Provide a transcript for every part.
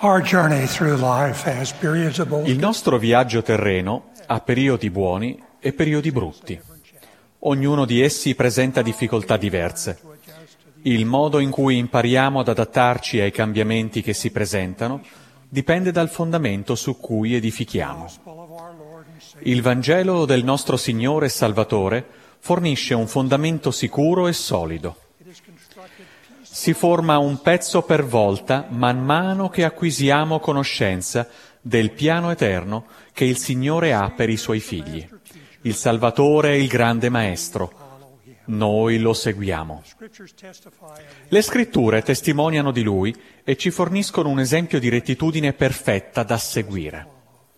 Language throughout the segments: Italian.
Our journey through life has periods of both. Il nostro viaggio terreno ha periodi buoni e periodi brutti. Ognuno di essi presenta difficoltà diverse. Il modo in cui impariamo ad adattarci ai cambiamenti che si presentano dipende dal fondamento su cui edifichiamo. Il Vangelo del nostro Signore e Salvatore fornisce un fondamento sicuro e solido. Si forma un pezzo per volta man mano che acquisiamo conoscenza del piano eterno che il Signore ha per i Suoi figli. Il Salvatore è il grande Maestro. Noi lo seguiamo. Le Scritture testimoniano di Lui e ci forniscono un esempio di rettitudine perfetta da seguire.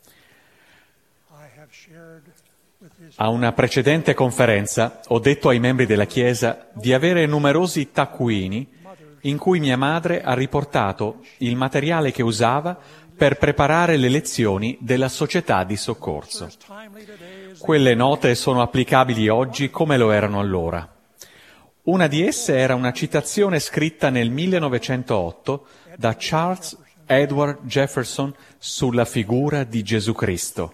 A una precedente conferenza ho detto ai membri della Chiesa di avere numerosi taccuini in cui mia madre ha riportato il materiale che usava per preparare le lezioni della società di soccorso. Quelle note sono applicabili oggi come lo erano allora. Una di esse era una citazione scritta nel 1908 da Charles Edward Jefferson sulla figura di Gesù Cristo.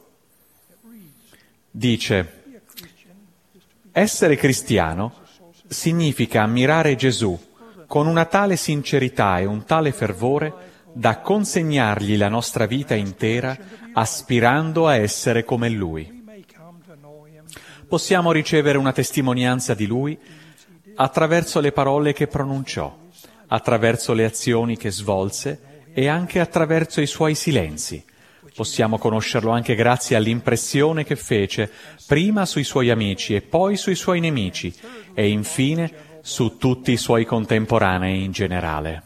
Dice: essere cristiano significa ammirare Gesù con una tale sincerità e un tale fervore da consegnargli la nostra vita intera aspirando a essere come Lui. Possiamo ricevere una testimonianza di Lui attraverso le parole che pronunciò, attraverso le azioni che svolse e anche attraverso i Suoi silenzi. Possiamo conoscerlo anche grazie all'impressione che fece prima sui Suoi amici e poi sui Suoi nemici e infine su tutti i Suoi contemporanei in generale.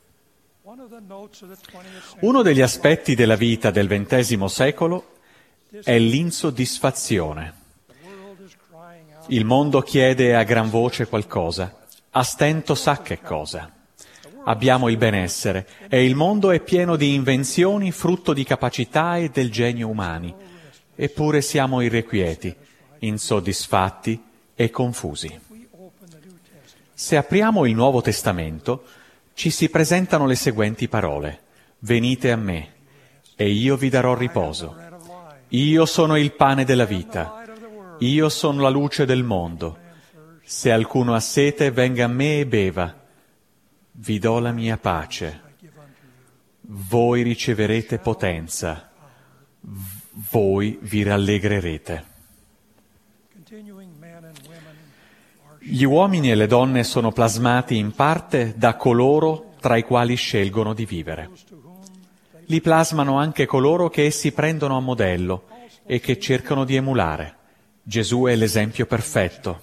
Uno degli aspetti della vita del XX secolo è l'insoddisfazione. Il mondo chiede a gran voce qualcosa, a stento sa che cosa. Abbiamo il benessere e il mondo è pieno di invenzioni frutto di capacità e del genio umani, eppure siamo irrequieti, insoddisfatti e confusi. Se apriamo il Nuovo Testamento, ci si presentano le seguenti parole: venite a me, e io vi darò riposo. Io sono il pane della vita. Io sono la luce del mondo. Se alcuno ha sete, venga a me e beva. Vi do la mia pace. Voi riceverete potenza. Voi vi rallegrerete. Gli uomini e le donne sono plasmati in parte da coloro tra i quali scelgono di vivere. Li plasmano anche coloro che essi prendono a modello e che cercano di emulare. Gesù è l'esempio perfetto.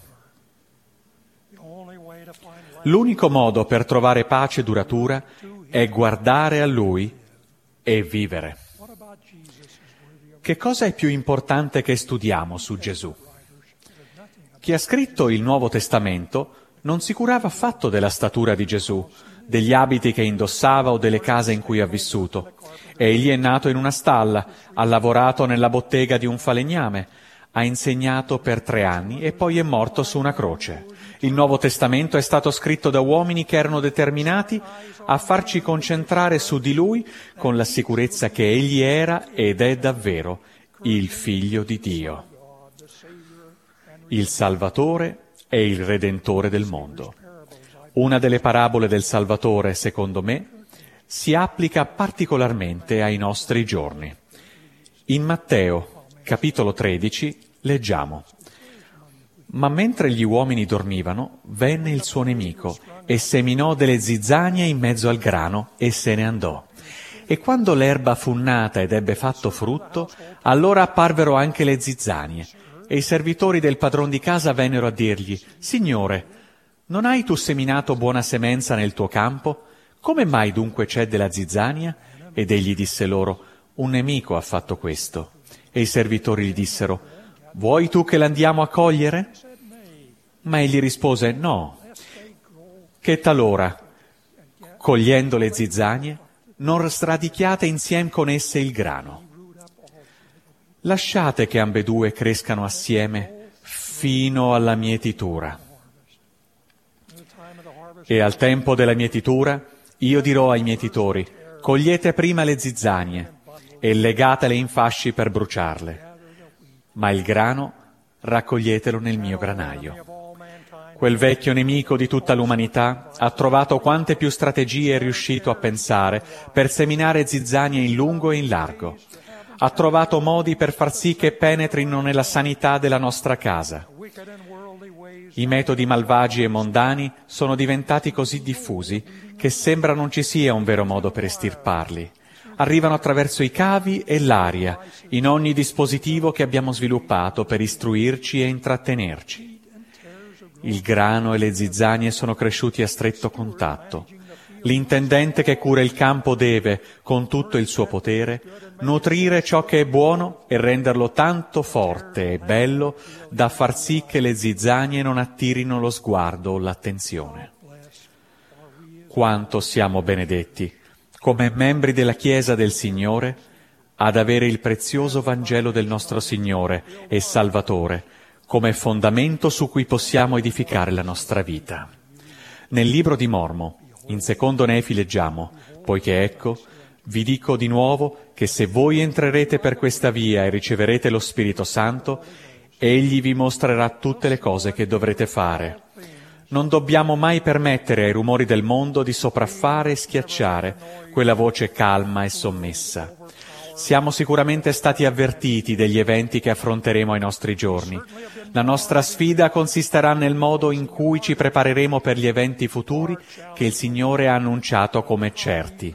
L'unico modo per trovare pace duratura è guardare a Lui e vivere. Che cosa è più importante che studiamo su Gesù? Chi ha scritto il Nuovo Testamento non si curava affatto della statura di Gesù, degli abiti che indossava o delle case in cui ha vissuto. Egli è nato in una stalla, ha lavorato nella bottega di un falegname, ha insegnato per 3 anni e poi è morto su una croce. Il Nuovo Testamento è stato scritto da uomini che erano determinati a farci concentrare su di Lui con la sicurezza che Egli era ed è davvero il Figlio di Dio, il Salvatore e il Redentore del mondo. Una delle parabole del Salvatore, secondo me, si applica particolarmente ai nostri giorni. In Matteo, capitolo 13, leggiamo: ma mentre gli uomini dormivano, venne il suo nemico e seminò delle zizzanie in mezzo al grano e se ne andò. E quando l'erba fu nata ed ebbe fatto frutto, allora apparvero anche le zizzanie. E i servitori del padron di casa vennero a dirgli: Signore, non hai tu seminato buona semenza nel tuo campo? Come mai dunque c'è della zizzania? Ed egli disse loro: un nemico ha fatto questo. E i servitori gli dissero: vuoi tu che l'andiamo a cogliere? Ma egli rispose: no. Che talora, cogliendo le zizzanie, non sradichiate insieme con esse il grano. Lasciate che ambedue crescano assieme fino alla mietitura. E al tempo della mietitura io dirò ai mietitori: Cogliete prima le zizzanie e legatele in fasci per bruciarle, ma il grano raccoglietelo nel mio granaio. Quel vecchio nemico di tutta l'umanità ha trovato quante più strategie è riuscito a pensare per seminare zizzanie in lungo e in largo. Ha trovato modi per far sì che penetrino nella sanità della nostra casa. I metodi malvagi e mondani sono diventati così diffusi che sembra non ci sia un vero modo per estirparli. Arrivano attraverso i cavi e l'aria, in ogni dispositivo che abbiamo sviluppato per istruirci e intrattenerci. Il grano e le zizzanie sono cresciuti a stretto contatto. L'intendente che cura il campo deve, con tutto il suo potere, nutrire ciò che è buono e renderlo tanto forte e bello da far sì che le zizzanie non attirino lo sguardo o l'attenzione. Quanto siamo benedetti, come membri della Chiesa del Signore, ad avere il prezioso Vangelo del nostro Signore e Salvatore come fondamento su cui possiamo edificare la nostra vita. Nel libro di Mormo, in secondo Nefi leggiamo: poiché ecco, vi dico di nuovo che se voi entrerete per questa via e riceverete lo Spirito Santo, Egli vi mostrerà tutte le cose che dovrete fare. Non dobbiamo mai permettere ai rumori del mondo di sopraffare e schiacciare quella voce calma e sommessa. Siamo sicuramente stati avvertiti degli eventi che affronteremo ai nostri giorni. La nostra sfida consisterà nel modo in cui ci prepareremo per gli eventi futuri che il Signore ha annunciato come certi.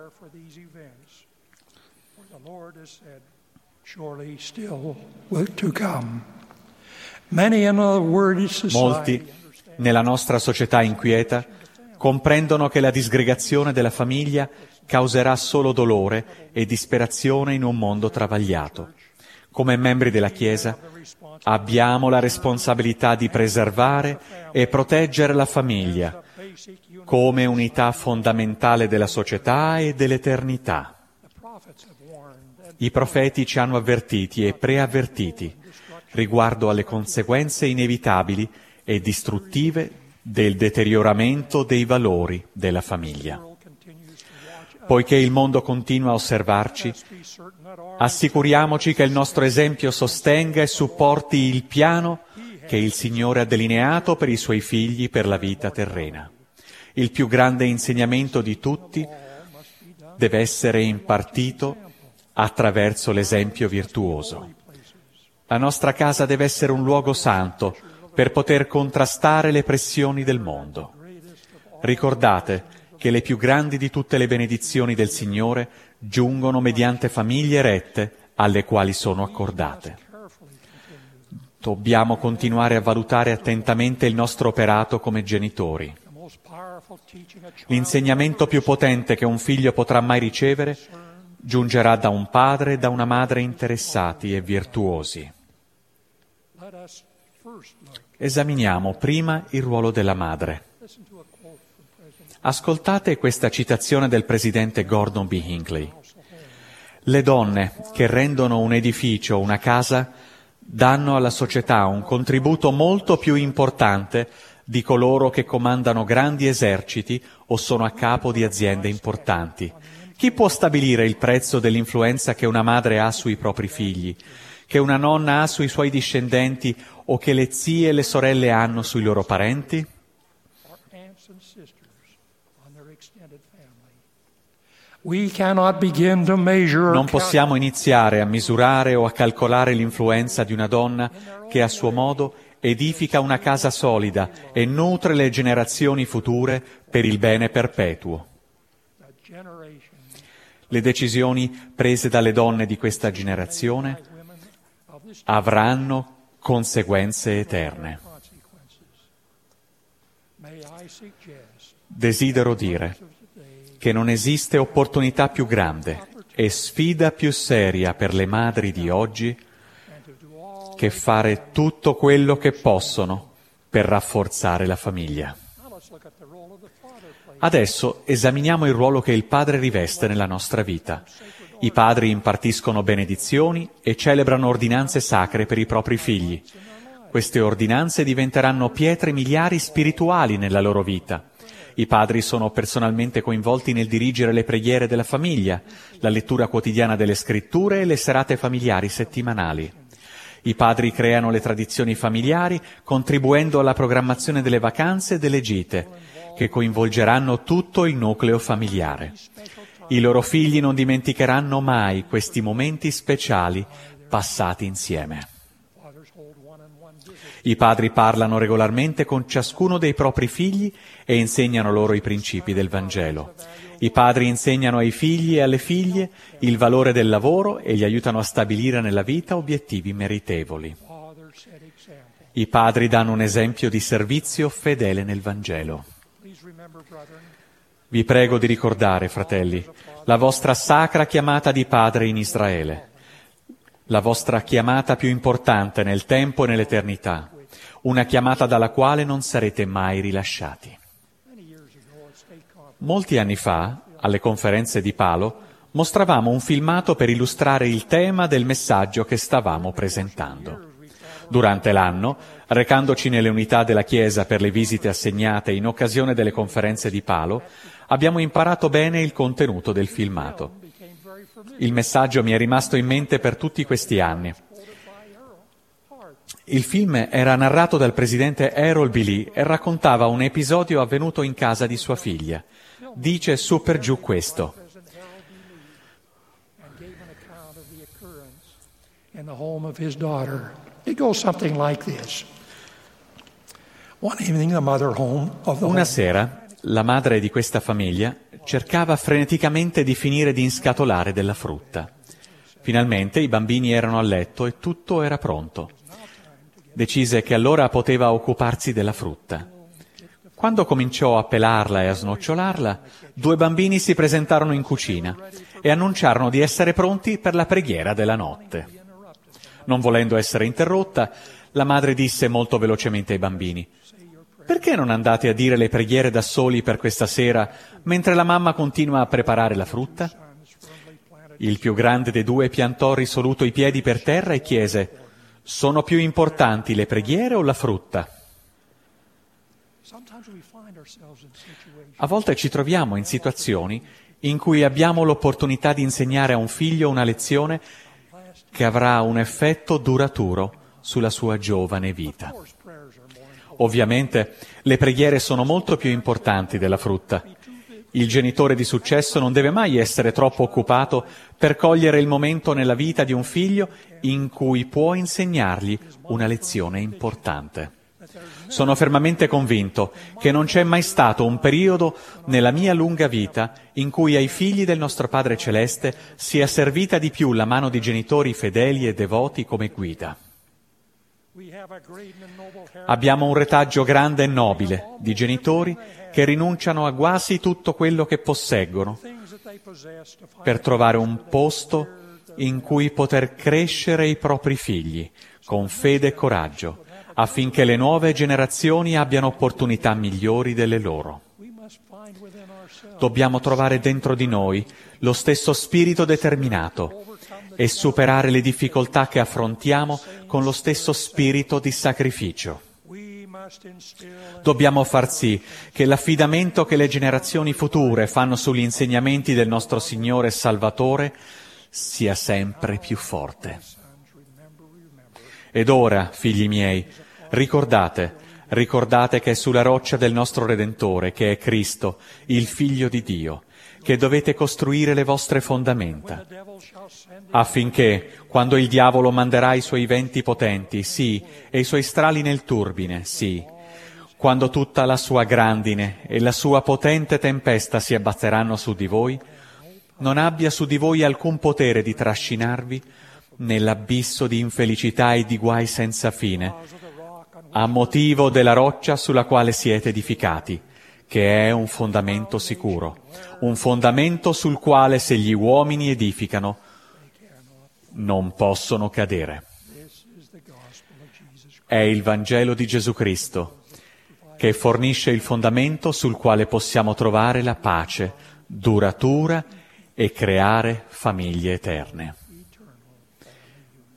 Molti, nella nostra società inquieta, comprendono che la disgregazione della famiglia causerà solo dolore e disperazione in un mondo travagliato. Come membri della Chiesa abbiamo la responsabilità di preservare e proteggere la famiglia come unità fondamentale della società e dell'eternità. I profeti ci hanno avvertiti e preavvertiti riguardo alle conseguenze inevitabili e distruttive del deterioramento dei valori della famiglia. Poiché il mondo continua a osservarci, assicuriamoci che il nostro esempio sostenga e supporti il piano che il Signore ha delineato per i Suoi figli per la vita terrena. Il più grande insegnamento di tutti deve essere impartito attraverso l'esempio virtuoso. La nostra casa deve essere un luogo santo per poter contrastare le pressioni del mondo. Ricordate che le più grandi di tutte le benedizioni del Signore giungono mediante famiglie rette alle quali sono accordate. Dobbiamo continuare a valutare attentamente il nostro operato come genitori. L'insegnamento più potente che un figlio potrà mai ricevere giungerà da un padre e da una madre interessati e virtuosi. Esaminiamo prima il ruolo della madre. Ascoltate questa citazione del presidente Gordon B. Hinckley. Le donne che rendono un edificio, una casa, danno alla società un contributo molto più importante di coloro che comandano grandi eserciti o sono a capo di aziende importanti. Chi può stabilire il prezzo dell'influenza che una madre ha sui propri figli, che una nonna ha sui suoi discendenti o che le zie e le sorelle hanno sui loro parenti? Non possiamo iniziare a misurare o a calcolare l'influenza di una donna che a suo modo edifica una casa solida e nutre le generazioni future per il bene perpetuo. Le decisioni prese dalle donne di questa generazione avranno conseguenze eterne. Desidero dire che non esiste opportunità più grande e sfida più seria per le madri di oggi che fare tutto quello che possono per rafforzare la famiglia. Adesso esaminiamo il ruolo che il padre riveste nella nostra vita. I padri impartiscono benedizioni e celebrano ordinanze sacre per i propri figli. Queste ordinanze diventeranno pietre miliari spirituali nella loro vita. I padri sono personalmente coinvolti nel dirigere le preghiere della famiglia, la lettura quotidiana delle scritture e le serate familiari settimanali. I padri creano le tradizioni familiari, contribuendo alla programmazione delle vacanze e delle gite, che coinvolgeranno tutto il nucleo familiare. I loro figli non dimenticheranno mai questi momenti speciali passati insieme. I padri parlano regolarmente con ciascuno dei propri figli e insegnano loro i principi del Vangelo. I padri insegnano ai figli e alle figlie il valore del lavoro e li aiutano a stabilire nella vita obiettivi meritevoli. I padri danno un esempio di servizio fedele nel Vangelo. Vi prego di ricordare, fratelli, la vostra sacra chiamata di padre in Israele, la vostra chiamata più importante nel tempo e nell'eternità, una chiamata dalla quale non sarete mai rilasciati. Molti anni fa, alle conferenze di Palo, mostravamo un filmato per illustrare il tema del messaggio che stavamo presentando. Durante l'anno, recandoci nelle unità della Chiesa per le visite assegnate in occasione delle conferenze di Palo, abbiamo imparato bene il contenuto del filmato. Il messaggio mi è rimasto in mente per tutti questi anni. Il film era narrato dal presidente Errol Billy e raccontava un episodio avvenuto in casa di sua figlia. Dice su per giù questo. Una sera, la madre di questa famiglia cercava freneticamente di finire di inscatolare della frutta. Finalmente i bambini erano a letto e tutto era pronto. Decise che allora poteva occuparsi della frutta. Quando cominciò a pelarla e a snocciolarla, 2 bambini si presentarono in cucina e annunciarono di essere pronti per la preghiera della notte. Non volendo essere interrotta, la madre disse molto velocemente ai bambini: «Perché non andate a dire le preghiere da soli per questa sera, mentre la mamma continua a preparare la frutta?» Il più grande dei 2 piantò risoluto i piedi per terra e chiese: «Sono più importanti le preghiere o la frutta?» A volte ci troviamo in situazioni in cui abbiamo l'opportunità di insegnare a un figlio una lezione che avrà un effetto duraturo sulla sua giovane vita. Ovviamente le preghiere sono molto più importanti della frutta. Il genitore di successo non deve mai essere troppo occupato per cogliere il momento nella vita di un figlio in cui può insegnargli una lezione importante. Sono fermamente convinto che non c'è mai stato un periodo nella mia lunga vita in cui ai figli del nostro Padre Celeste sia servita di più la mano di genitori fedeli e devoti come guida. Abbiamo un retaggio grande e nobile di genitori che rinunciano a quasi tutto quello che posseggono per trovare un posto in cui poter crescere i propri figli con fede e coraggio, affinché le nuove generazioni abbiano opportunità migliori delle loro. Dobbiamo trovare dentro di noi lo stesso spirito determinato e superare le difficoltà che affrontiamo con lo stesso spirito di sacrificio. Dobbiamo far sì che l'affidamento che le generazioni future fanno sugli insegnamenti del nostro Signore e Salvatore sia sempre più forte. Ed ora, figli miei, ricordate che è sulla roccia del nostro Redentore, che è Cristo, il Figlio di Dio, che dovete costruire le vostre fondamenta, affinché, quando il diavolo manderà i suoi venti potenti, sì, e i suoi strali nel turbine, sì, quando tutta la sua grandine e la sua potente tempesta si abbatteranno su di voi, non abbia su di voi alcun potere di trascinarvi nell'abisso di infelicità e di guai senza fine, a motivo della roccia sulla quale siete edificati, che è un fondamento sicuro, un fondamento sul quale se gli uomini edificano non possono cadere. È il Vangelo di Gesù Cristo che fornisce il fondamento sul quale possiamo trovare la pace duratura e creare famiglie eterne.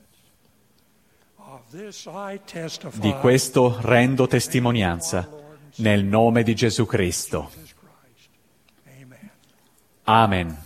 Di questo rendo testimonianza nel nome di Gesù Cristo. Amen.